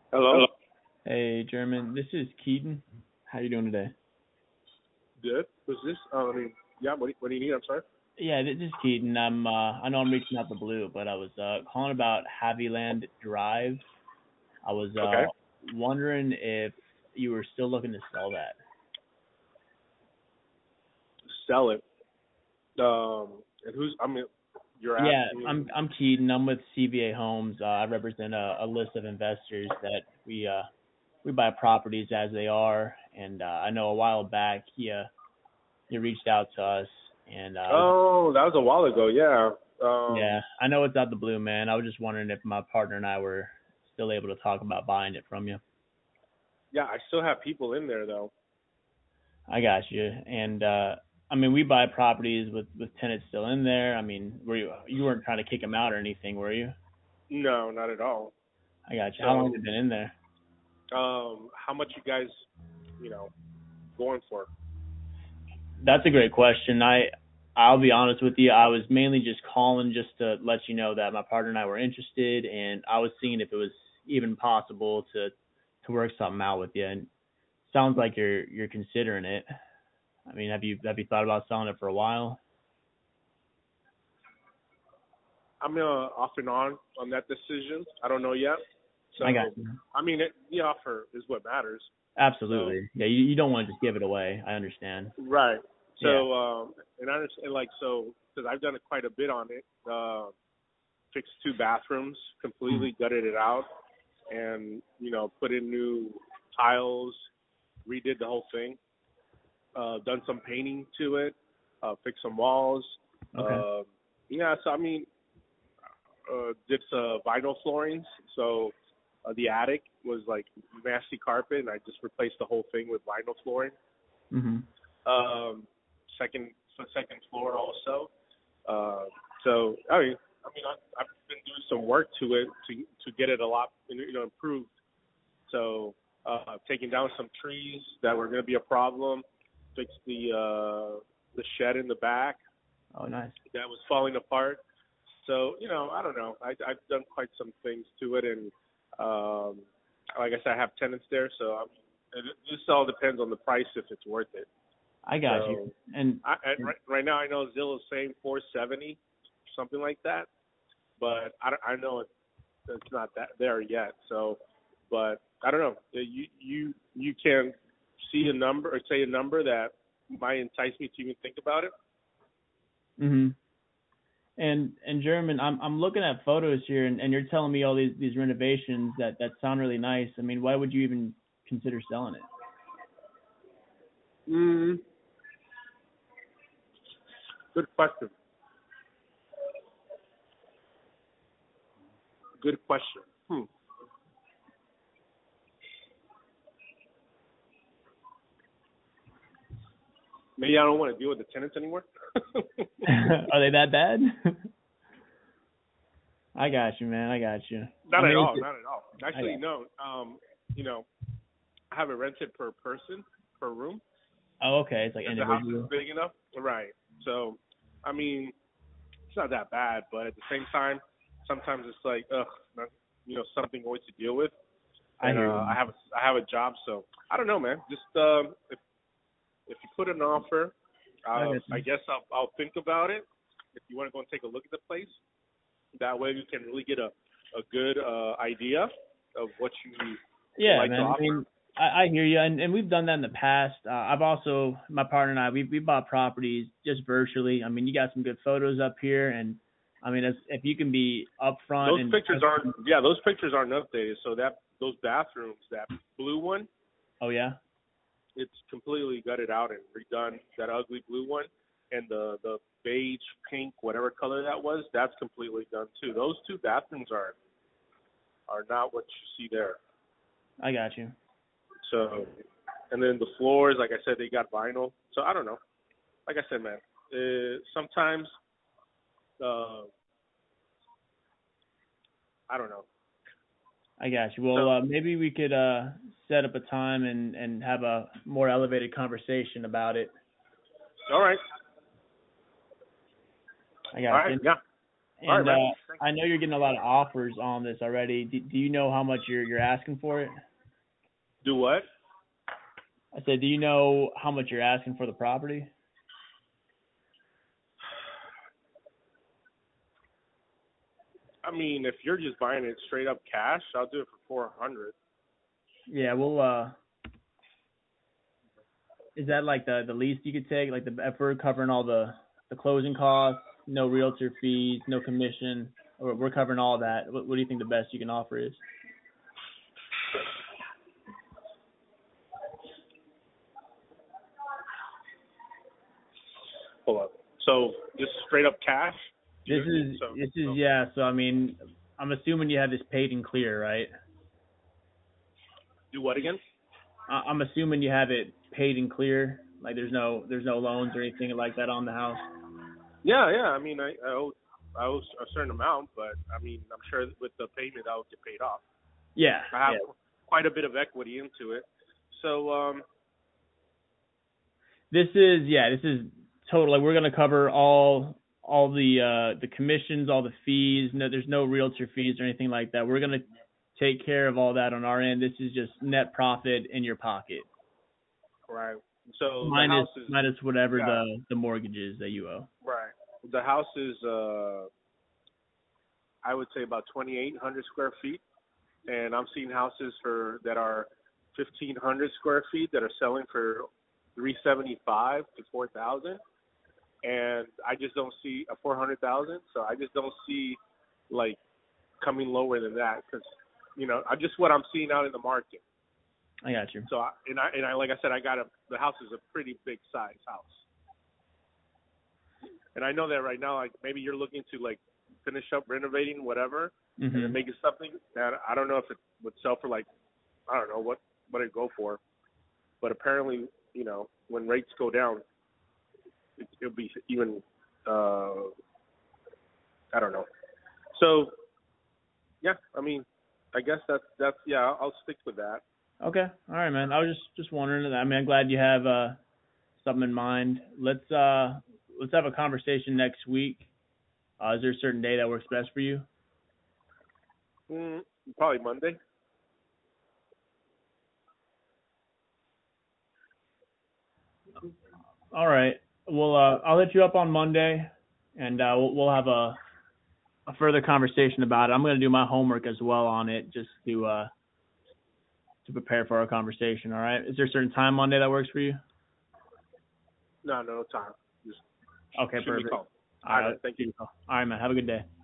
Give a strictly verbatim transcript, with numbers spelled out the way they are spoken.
Hello. Hey, German. This is Keaton. How you doing today? Good. Who's this? Uh, I mean, yeah. What do, what do you need? I'm sorry. Yeah, this is Keaton. I'm. Uh, I know I'm reaching out the blue, but I was uh, calling about Haviland Drive. I was Okay. uh, wondering if you were still looking to sell that. Sell it. Um, and who's? I mean, you're Yeah, asking. I'm. I'm Keaton. I'm with C V A Homes. Uh, I represent a, a list of investors that we uh, we buy properties as they are, and uh, I know a while back he uh, he reached out to us, and uh, I was Oh, that was a while ago. Yeah. Um, Yeah, I know it's out the blue, man. I was just wondering if my partner and I were still able to talk about buying it from you. yeah. I still have people in there though. I got you. And uh I mean, we buy properties with with tenants still in there. I mean, were you you weren't trying to kick them out or anything, were you? No, not at all. I got you. How long have So, you been in there? um, how much you guys, you know, going for? That's a great question. I I'll be honest with you. I was mainly just calling just to let you know that my partner and I were interested, and I was seeing if it was even possible to to work something out with you. And sounds like you're you're considering it. I mean, have you have you thought about selling it for a while? I'm uh, off and on on that decision. I don't know yet. I got So, you. I mean, it, the offer is what matters. So, Absolutely. Yeah, you, you don't want to just give it away. I understand. right. Yeah. So, um, and I understand, like, so, because I've done quite a bit on it, uh, fixed two bathrooms, Mm. completely gutted it out, and, you know, put in new tiles, redid the whole thing, uh, done some painting to it, uh, fixed some walls. Okay. Uh, yeah, so, I mean, uh, did some vinyl floorings. So, uh, the attic was like nasty carpet, and I just replaced the whole thing with vinyl flooring. Mhm. Um, second second floor also. Uh, so I mean, I mean, I, I've been doing some work to it to to get it a lot, you know, improved. So uh, taking down some trees that were going to be a problem, fixed the uh, the shed in the back Oh, nice. that was falling apart. So you know, I don't know. I, I've done quite some things to it, and um, like I said, I have tenants there, so I'm, it, this all depends on the price if it's worth it. I got you. So And, I, I and right, right now I know Zillow's saying four seventy, something like that, but I, don't- I know it, it's not that there yet. So, but I don't know. You you you can see a number or say a number that might entice me to even think about it. mhm. And and German, I'm I'm looking at photos here, and, and you're telling me all these these renovations that that sound really nice. I mean, why would you even consider selling it? Mm, good question. Good question. Hmm. Maybe I don't want to deal with the tenants anymore. Are they that bad? I got you, man. I got you. I Not at mean, all. it's, Not at all. I Actually, got. no. Um, you know, I have it rented per person per room Oh, okay. It's like because the house is individual. big enough. Right. So, I mean, it's not that bad, but at the same time, sometimes it's like, ugh, not, you know, something always to deal with. I And hear uh, you. I have a, I have a job, so I don't know, man. Just um, if if you put an offer, I uh, got I you. guess I'll I'll think about it. If you want to go and take a look at the place, that way we can really get a a good uh, idea of what you would Yeah, like to man. I offer. mean, I, I hear you, and, and we've done that in the past. Uh, I've also, my partner and I, we we bought properties just virtually. I mean, you got some good photos up here, and I mean, if if you can be upfront Those and pictures aren't, yeah, those pictures aren't updated. So that those bathrooms, that blue one, oh yeah, it's completely gutted out and redone. That ugly blue one and the the beige, pink, whatever color that was, that's completely done too. Those two bathrooms are are not what you see there. I got you. So, and then the floors, like I said, they got vinyl. So I don't know. Like I said, man, uh, sometimes uh, I don't know. I got you. Well, So uh, maybe we could uh set up a time and and have a more elevated conversation about it. all right, I all got right, you. yeah. And All right, man. uh, I know you're getting a lot of offers on this already. Do, do you know how much you're you're asking for it? Do what? I said, do you know how much you're asking for the property? I mean, if you're just buying it straight up cash, I'll do it for four hundred. Yeah, well, uh, is that like the the least you could take? Like the if we're covering all the the closing costs, no realtor fees, no commission, or we're covering all that. What, what do you think the best you can offer is? Hold up. So just straight up cash? This is so, this is so. yeah. So I mean, I'm assuming you have this paid and clear, right? Do what again? I, I'm assuming you have it paid and clear. Like there's no there's no loans or anything like that on the house. Yeah, yeah. I mean, I I owe, I owe a certain amount, but I mean, I'm sure with the payment I'll get paid off. Yeah. I have yeah. quite a bit of equity into it. So um. This is yeah. This is totally. We're gonna cover all all the uh, the commissions, all the fees. No, there's no realtor fees or anything like that. We're gonna take care of all that on our end. This is just net profit in your pocket. Right. So minus the house is minus whatever yeah. the the mortgage is that you owe. Right. The house is uh, I would say about twenty-eight hundred square feet, and I'm seeing houses for that are fifteen hundred square feet that are selling for three seventy-five to four thousand, and I just don't see a four hundred thousand. So I just don't see like coming lower than that because you know I just what I'm seeing out in the market. I got you. So I, and I and I like I said I got a the house is a pretty big size house, and I know that right now like maybe you're looking to like finish up renovating whatever mm-hmm. and then make it something that I don't know if it would sell for like I don't know what what it'd go for, but apparently. You know, when rates go down, it, it'll be even, uh, I don't know. So, yeah, I mean, I guess that's, that's yeah, I'll, I'll stick with that. Okay. All right, man. I was just, just wondering. I mean, I'm glad you have uh, something in mind. Let's uh, let's have a conversation next week. Uh, is there a certain day that works best for you? Mm, probably Monday. All right. Well, uh, I'll hit you up on Monday, and uh, we'll, we'll have a, a further conversation about it. I'm going to do my homework as well on it, just to uh, to prepare for our conversation. All right. Is there a certain time Monday that works for you? No, no time. Just okay, perfect. All right. right. Thank you. All right, man. Have a good day.